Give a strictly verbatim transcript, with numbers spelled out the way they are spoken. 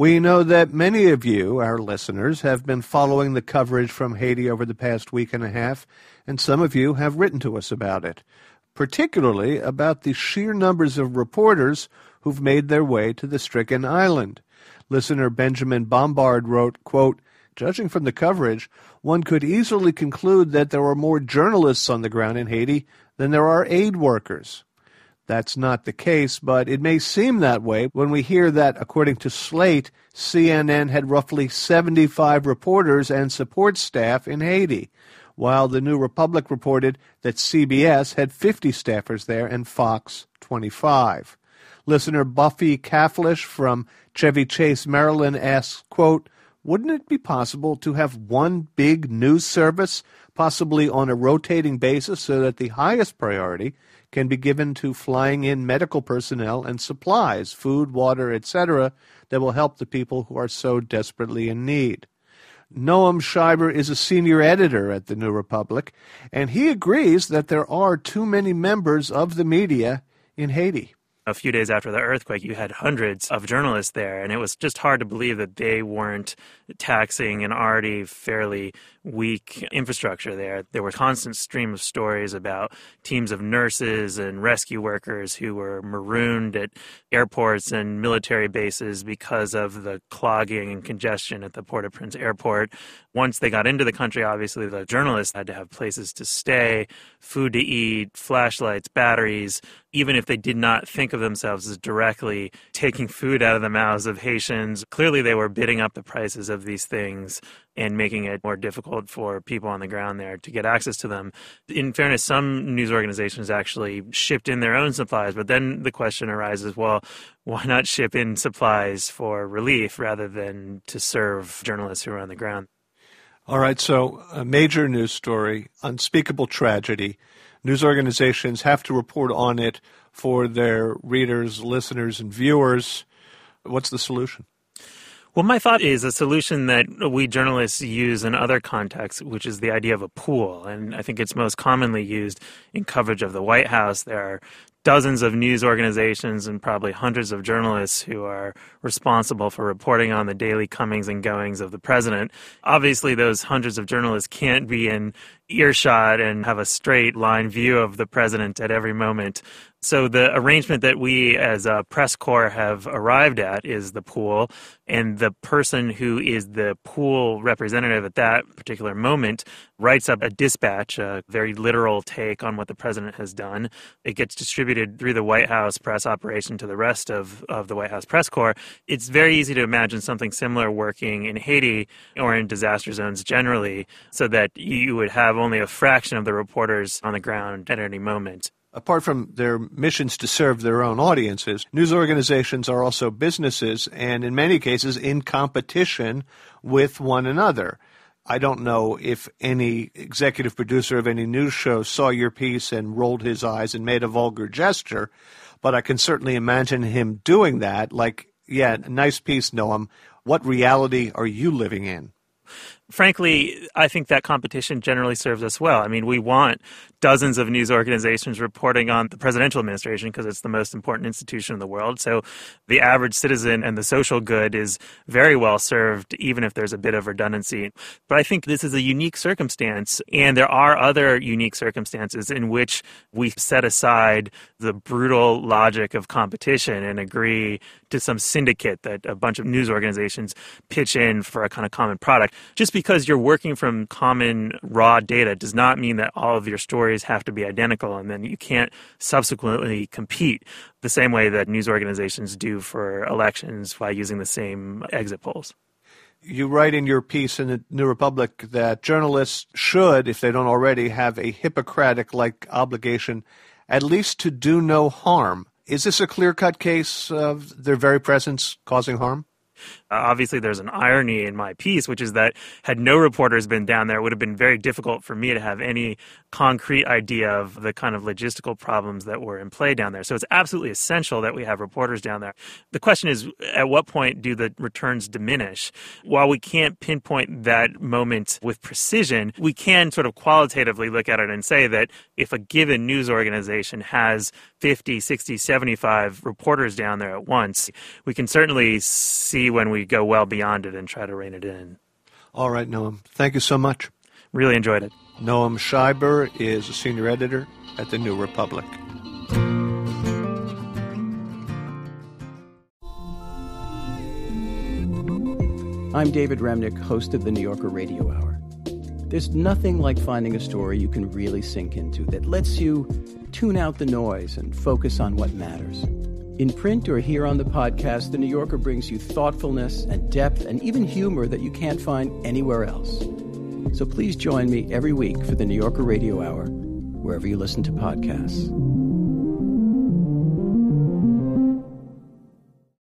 We know that many of you, our listeners, have been following the coverage from Haiti over the past week and a half, and some of you have written to us about it, particularly about the sheer numbers of reporters who've made their way to the stricken island. Listener Benjamin Bombard wrote, quote, "Judging from the coverage, one could easily conclude that there are more journalists on the ground in Haiti than there are aid workers." That's not the case, but it may seem that way when we hear that, according to Slate, C N N had roughly seventy-five reporters and support staff in Haiti, while the New Republic reported that C B S had fifty staffers there and Fox twenty-five. Listener Buffy Cafflish from Chevy Chase, Maryland asks, quote, "Wouldn't it be possible to have one big news service, possibly on a rotating basis, so that the highest priority can be given to flying in medical personnel and supplies, food, water, et cetera, that will help the people who are so desperately in need?" Noam Scheiber is a senior editor at the New Republic, and he agrees that there are too many members of the media in Haiti. A few days after the earthquake, you had hundreds of journalists there, and it was just hard to believe that they weren't taxing an already fairly weak infrastructure there. There were a constant stream of stories about teams of nurses and rescue workers who were marooned at airports and military bases because of the clogging and congestion at the Port-au-Prince airport. Once they got into the country, obviously the journalists had to have places to stay, food to eat, flashlights, batteries. Even if they did not think of themselves as directly taking food out of the mouths of Haitians, clearly they were bidding up the prices of these things and making it more difficult for people on the ground there to get access to them. In fairness, some news organizations actually shipped in their own supplies, but then the question arises, well, why not ship in supplies for relief rather than to serve journalists who are on the ground? All right, so a major news story, unspeakable tragedy. News organizations have to report on it for their readers, listeners, and viewers. What's the solution? Well, my thought is a solution that we journalists use in other contexts, which is the idea of a pool. And I think it's most commonly used in coverage of the White House. There are dozens of news organizations and probably hundreds of journalists who are responsible for reporting on the daily comings and goings of the president. Obviously, those hundreds of journalists can't be in earshot and have a straight line view of the president at every moment. So the arrangement that we as a press corps have arrived at is the pool, and the person who is the pool representative at that particular moment writes up a dispatch, a very literal take on what the president has done. It gets distributed through the White House press operation to the rest of, of the White House press corps. It's very easy to imagine something similar working in Haiti or in disaster zones generally, so that you would have only a fraction of the reporters on the ground at any moment. Apart from their missions to serve their own audiences, news organizations are also businesses and in many cases in competition with one another. I don't know if any executive producer of any news show saw your piece and rolled his eyes and made a vulgar gesture, but I can certainly imagine him doing that. Like, yeah, nice piece, Noam. What reality are you living in? Frankly, I think that competition generally serves us well. I mean, we want dozens of news organizations reporting on the presidential administration because it's the most important institution in the world. So the average citizen and the social good is very well served, even if there's a bit of redundancy. But I think this is a unique circumstance, and there are other unique circumstances in which we set aside the brutal logic of competition and agree to some syndicate that a bunch of news organizations pitch in for a kind of common product. Just because you're working from common raw data does not mean that all of your stories have to be identical, and then you can't subsequently compete the same way that news organizations do for elections by using the same exit polls. You write in your piece in the New Republic that journalists should, if they don't already, have a Hippocratic-like obligation at least to do no harm. Is this a clear-cut case of their very presence causing harm? Uh, obviously, there's an irony in my piece, which is that had no reporters been down there, it would have been very difficult for me to have any concrete idea of the kind of logistical problems that were in play down there. So it's absolutely essential that we have reporters down there. The question is, at what point do the returns diminish? While we can't pinpoint that moment with precision, we can sort of qualitatively look at it and say that if a given news organization has fifty, sixty, seventy-five reporters down there at once, we can certainly see when we we go well beyond it and try to rein it in. All right, Noam. Thank you so much. Really enjoyed it. Noam Scheiber is a senior editor at The New Republic. I'm David Remnick, host of the New Yorker Radio Hour. There's nothing like finding a story you can really sink into that lets you tune out the noise and focus on what matters. In print or here on the podcast, The New Yorker brings you thoughtfulness and depth and even humor that you can't find anywhere else. So please join me every week for the New Yorker Radio Hour, wherever you listen to podcasts.